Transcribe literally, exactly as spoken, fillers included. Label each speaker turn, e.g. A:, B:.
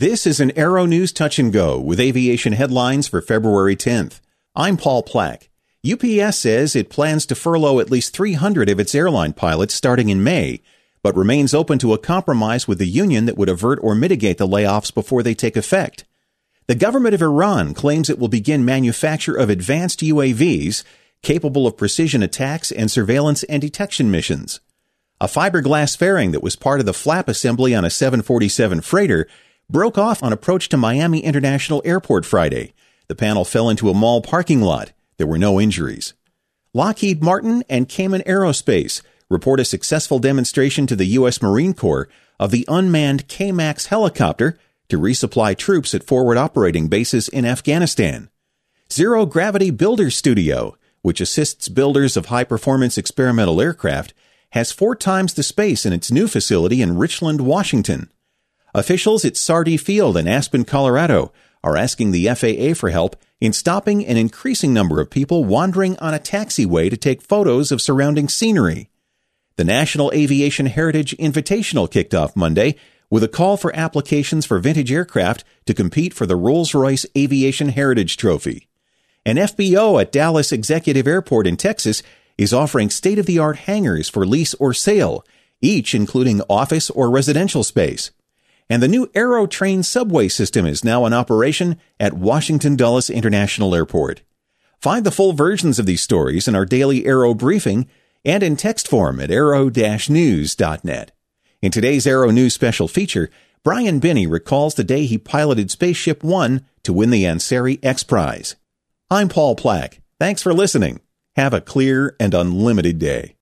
A: This is an Aero News Touch and Go with aviation headlines for February tenth. I'm Paul Plack. U P S says it plans to furlough at least three hundred of its airline pilots starting in May, but remains open to a compromise with the union that would avert or mitigate the layoffs before they take effect. The government of Iran claims it will begin manufacture of advanced U A Vs capable of precision attacks and surveillance and detection missions. A fiberglass fairing that was part of the flap assembly on a seven forty-seven freighter broke off on approach to Miami International Airport Friday. The panel fell into a mall parking lot. There were no injuries. Lockheed Martin and Cayman Aerospace report a successful demonstration to the U S Marine Corps of the unmanned K MAX helicopter to resupply troops at forward operating bases in Afghanistan. Zero Gravity Builder Studio, which assists builders of high-performance experimental aircraft, has four times the space in its new facility in Richland, Washington. Officials at Sardis Field in Aspen, Colorado, are asking the F A A for help in stopping an increasing number of people wandering on a taxiway to take photos of surrounding scenery. The National Aviation Heritage Invitational kicked off Monday with a call for applications for vintage aircraft to compete for the Rolls-Royce Aviation Heritage Trophy. An F B O at Dallas Executive Airport in Texas is offering state-of-the-art hangars for lease or sale, each including office or residential space. And the new Aero Train subway system is now in operation at Washington Dulles International Airport. Find the full versions of these stories in our daily Aero briefing and in text form at aero dash news dot net. In today's Aero News special feature, Brian Binney recalls the day he piloted Spaceship One to win the Ansari X Prize. I'm Paul Plack. Thanks for listening. Have a clear and unlimited day.